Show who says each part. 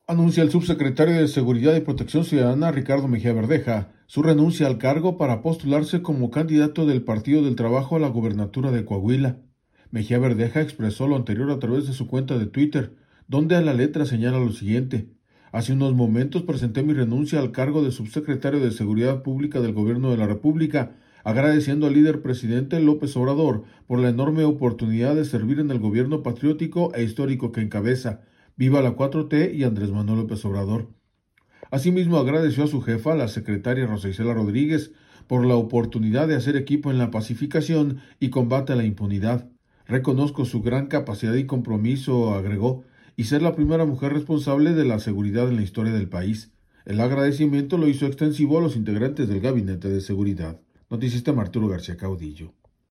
Speaker 1: Anuncia el subsecretario de Seguridad y Protección Ciudadana, Ricardo Mejía Verdeja, su renuncia al cargo para postularse como candidato del Partido del Trabajo a la gubernatura de Coahuila. Mejía Verdeja expresó lo anterior a través de su cuenta de Twitter, donde a la letra señala lo siguiente: hace unos momentos presenté mi renuncia al cargo de subsecretario de Seguridad Pública del Gobierno de la República, agradeciendo al líder presidente López Obrador por la enorme oportunidad de servir en el gobierno patriótico e histórico que encabeza. Viva la 4T y Andrés Manuel López Obrador. Asimismo, agradeció a su jefa, la secretaria Rosa Isela Rodríguez, por la oportunidad de hacer equipo en la pacificación y combate a la impunidad. Reconozco su gran capacidad y compromiso, agregó, y ser la primera mujer responsable de la seguridad en la historia del país. El agradecimiento lo hizo extensivo a los integrantes del Gabinete de Seguridad. Noticista Arturo García Caudillo.